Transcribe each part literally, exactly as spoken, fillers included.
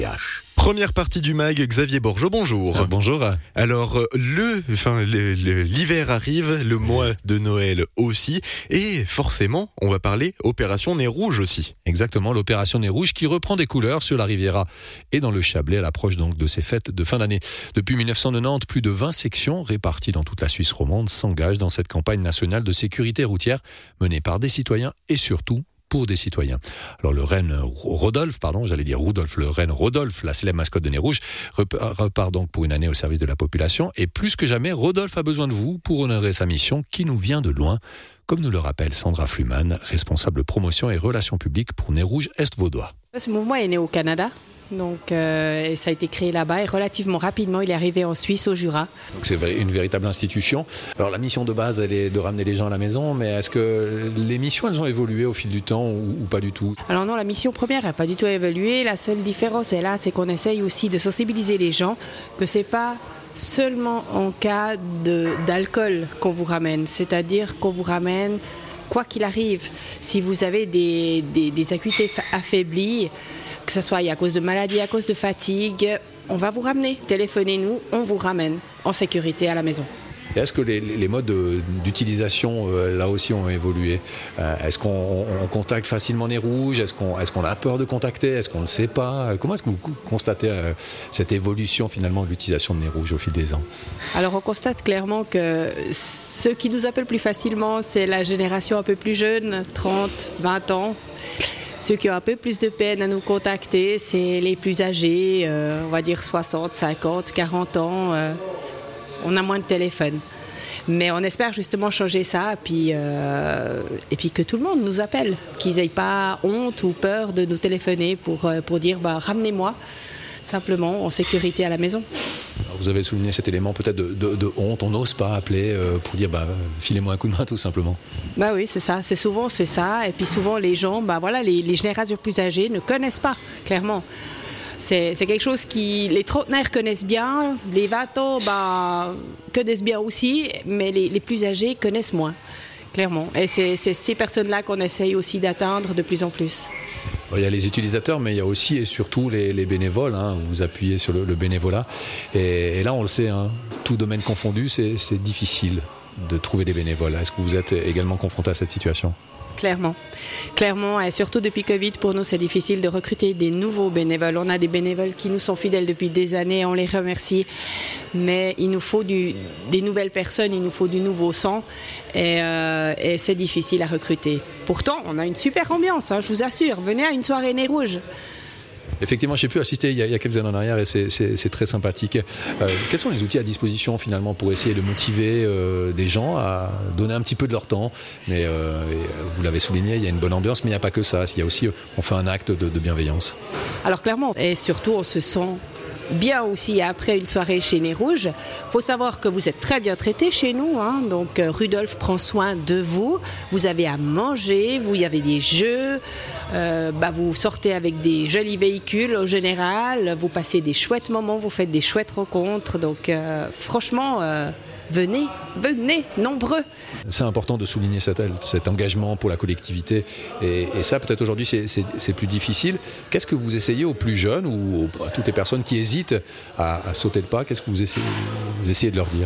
Première partie du mag, Xavier Borgeaud, bonjour. Ah, bonjour. Alors, le, enfin, le, le, l'hiver arrive, le mois de Noël aussi, et forcément, on va parler opération Nez Rouge aussi. Exactement, l'opération Nez Rouge qui reprend des couleurs sur la Riviera et dans le Chablais à l'approche donc de ces fêtes de fin d'année. Depuis dix-neuf cent quatre-vingt-dix, plus de vingt sections réparties dans toute la Suisse romande s'engagent dans cette campagne nationale de sécurité routière menée par des citoyens et surtout pour des citoyens. Alors le renne Rodolphe, pardon, j'allais dire Rudolf, le renne Rodolphe, la célèbre mascotte de Nez Rouge, repart donc pour une année au service de la population. Et plus que jamais, Rodolphe a besoin de vous pour honorer sa mission qui nous vient de loin, comme nous le rappelle Sandra Fluman, responsable promotion et relations publiques pour Nez Rouge Est-Vaudois. Ce mouvement est né au Canada. Donc, euh, et ça a été créé là-bas et relativement rapidement, il est arrivé en Suisse, au Jura. Donc c'est une véritable institution. Alors la mission de base, elle est de ramener les gens à la maison, mais est-ce que les missions, elles ont évolué au fil du temps ou, ou pas du tout ? Alors non, la mission première n'a pas du tout évolué. La seule différence est là, c'est qu'on essaye aussi de sensibiliser les gens, que c'est pas seulement en cas de, d'alcool qu'on vous ramène, c'est-à-dire qu'on vous ramène quoi qu'il arrive. Si vous avez des, des, des acuités affaiblies, que ce soit à cause de maladie, à cause de fatigue, on va vous ramener. Téléphonez-nous, on vous ramène en sécurité à la maison. Et est-ce que les, les modes d'utilisation, euh, là aussi, ont évolué ? euh, Est-ce qu'on on contacte facilement Nez Rouge ? Est-ce qu'on, est-ce qu'on a peur de contacter ? Est-ce qu'on ne le sait pas ? Comment est-ce que vous constatez euh, cette évolution, finalement, de l'utilisation de Nez Rouge au fil des ans ? Alors, on constate clairement que ceux qui nous appellent plus facilement, c'est la génération un peu plus jeune, trente, vingt ans. Ceux qui ont un peu plus de peine à nous contacter, c'est les plus âgés, euh, on va dire soixante, cinquante, quarante ans. Euh, on a moins de téléphone. Mais on espère justement changer ça, puis, euh, et puis que tout le monde nous appelle, qu'ils n'aient pas honte ou peur de nous téléphoner pour, pour dire bah, « ramenez-moi » simplement en sécurité à la maison. Alors vous avez souligné cet élément peut-être de, de, de honte, on n'ose pas appeler euh, pour dire bah, filez-moi un coup de main tout simplement. Bah oui, c'est ça, c'est souvent c'est ça, et puis souvent les gens, bah voilà, les, les générations plus âgées ne connaissent pas, clairement. C'est, c'est quelque chose qui les trentenaires connaissent bien, les vingt ans bah, connaissent bien aussi, mais les, les plus âgés connaissent moins, clairement. Et c'est, c'est ces personnes-là qu'on essaye aussi d'atteindre de plus en plus. Il y a les utilisateurs, mais il y a aussi et surtout les, les bénévoles. Hein. Vous appuyez sur le, le bénévolat. Et, et là, on le sait, hein, tout domaine confondu, c'est, c'est difficile de trouver des bénévoles. Est-ce que vous êtes également confronté à cette situation ? Clairement, clairement, et surtout depuis Covid, pour nous, c'est difficile de recruter des nouveaux bénévoles. On a des bénévoles qui nous sont fidèles depuis des années, on les remercie, mais il nous faut du, des nouvelles personnes, il nous faut du nouveau sang, et, euh, et c'est difficile à recruter. Pourtant, on a une super ambiance, hein, je vous assure. Venez à une soirée Nez Rouge. Effectivement, j'ai pu assister il y, a, il y a quelques années en arrière et c'est, c'est, c'est très sympathique. Euh, quels sont les outils à disposition finalement pour essayer de motiver euh, des gens à donner un petit peu de leur temps ? Mais euh, vous l'avez souligné, il y a une bonne ambiance, mais il n'y a pas que ça. Il y a aussi, on fait un acte de, de bienveillance. Alors clairement, et surtout on se sent bien aussi après une soirée chez Nez Rouge. Il faut savoir que vous êtes très bien traité chez nous, hein. Donc euh, Rudolph prend soin de vous, vous avez à manger, vous avez des jeux, euh, bah, vous sortez avec des jolis véhicules au général, vous passez des chouettes moments, vous faites des chouettes rencontres, donc euh, franchement... Euh, Venez, venez, nombreux. C'est important de souligner cet, cet engagement pour la collectivité. Et, et ça, peut-être aujourd'hui, c'est, c'est, c'est plus difficile. Qu'est-ce que vous essayez aux plus jeunes ou à toutes les personnes qui hésitent à, à sauter le pas ? Qu'est-ce que vous essayez, vous essayez de leur dire ?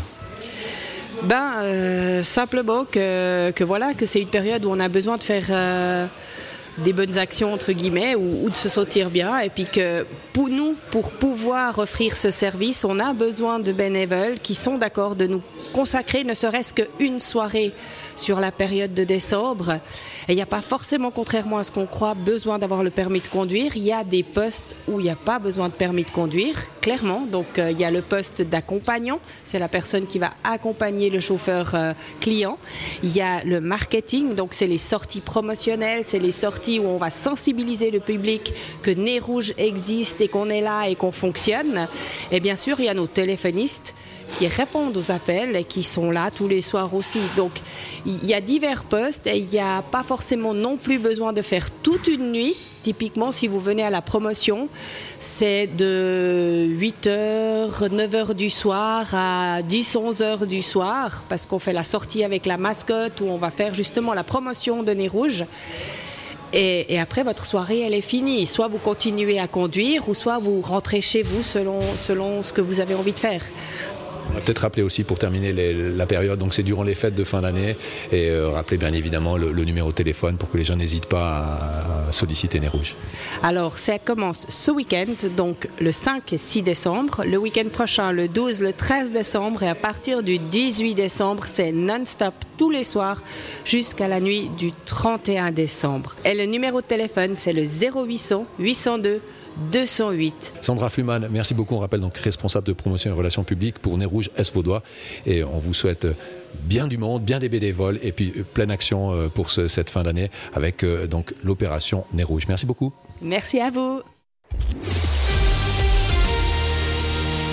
Ben, euh, simplement que, que, voilà, que c'est une période où on a besoin de faire... Euh, des bonnes actions entre guillemets ou, ou de se sentir bien, et puis que pour nous, pour pouvoir offrir ce service, on a besoin de bénévoles qui sont d'accord de nous consacrer ne serait-ce qu'une soirée sur la période de décembre. Et il n'y a pas forcément, contrairement à ce qu'on croit, besoin d'avoir le permis de conduire. Il y a des postes où il n'y a pas besoin de permis de conduire, clairement. Donc euh, il y a le poste d'accompagnant, c'est la personne qui va accompagner le chauffeur euh, client. Il y a le marketing, donc c'est les sorties promotionnelles, c'est les sorties où on va sensibiliser le public que Nez Rouge existe et qu'on est là et qu'on fonctionne. Et bien sûr, il y a nos téléphonistes qui répondent aux appels et qui sont là tous les soirs aussi. Donc, il y a divers postes et il n'y a pas forcément non plus besoin de faire toute une nuit. Typiquement, si vous venez à la promotion, c'est de huit heures, neuf heures du soir à dix, onze heures du soir, parce qu'on fait la sortie avec la mascotte où on va faire justement la promotion de Nez Rouge. Et, et après, votre soirée, elle est finie. Soit vous continuez à conduire, ou soit vous rentrez chez vous selon, selon ce que vous avez envie de faire. On va peut-être rappeler aussi pour terminer les, la période, donc c'est durant les fêtes de fin d'année, et euh, rappeler bien évidemment le, le numéro de téléphone pour que les gens n'hésitent pas à, à solliciter Nez Rouge. Alors ça commence ce week-end, donc le cinq et six décembre, le week-end prochain le douze, le treize décembre, et à partir du dix-huit décembre, c'est non-stop tous les soirs jusqu'à la nuit du trente et un décembre. Et le numéro de téléphone, c'est le zéro huit cents huit cent deux deux cent huit. Sandra Fluman, merci beaucoup. On rappelle donc responsable de promotion et relations publiques pour Nez Rouge Est Vaudois. Et on vous souhaite bien du monde, bien des bénévoles et puis pleine action pour ce, cette fin d'année avec donc l'opération Nez Rouge. Merci beaucoup. Merci à vous.